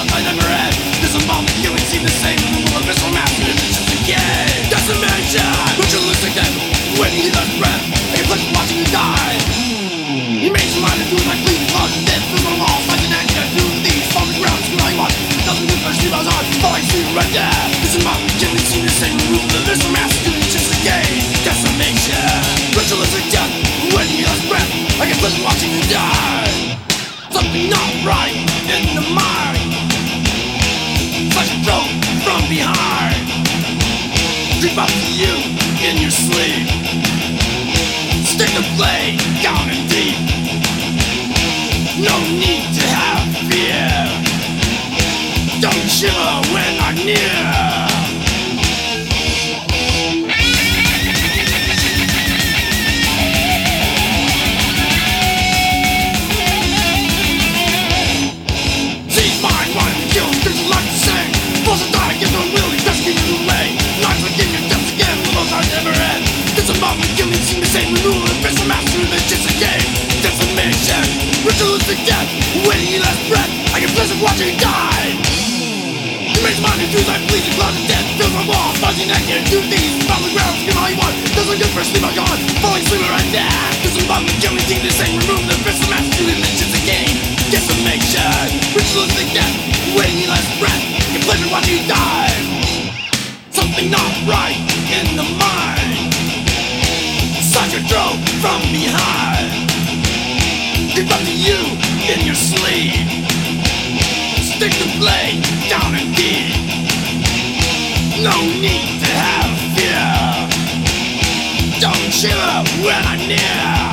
thought I never had. This is bomb, you ain't seen the same. Well, this will master, it's just a game. Decimation, ritualistic death. When he left breath, I can flesh watching you die. He made his mind into my clean blood. Death through the walls, like an anchor through these falling grounds. When I watch, doesn't good for sleep, I was on. Falling through red death. This is bomb, you ain't seen the same. This will master, it's just a game. Decimation, ritualistic death. When he left breath, I can flesh watching you die. Something not right in the mind. Flesh and throat from behind. Creep up to you in your sleep. Stick the blade down and deep. No need to have fear. Don't shiver when I'm near. Ritualistic death, when he last breath, I can pleasure watching you die. He makes mine into like bleeding clouds of death. Fills my walls, fuzzy neck and do these. Foul the ground, skin all you want. Doesn't good for sleep, I'm gone. Falling sleeper right there. This is bomb, the only thing the same. Remove the fist, master to it's just a game. Decimation, ritualistic death, when he last breath, I can pleasure watching you die. Something not right in the mind. Suck your throat from behind. Creep up to you in your sleep. Stick the blade down and deep. No need to have fear. Don't shiver when I'm near.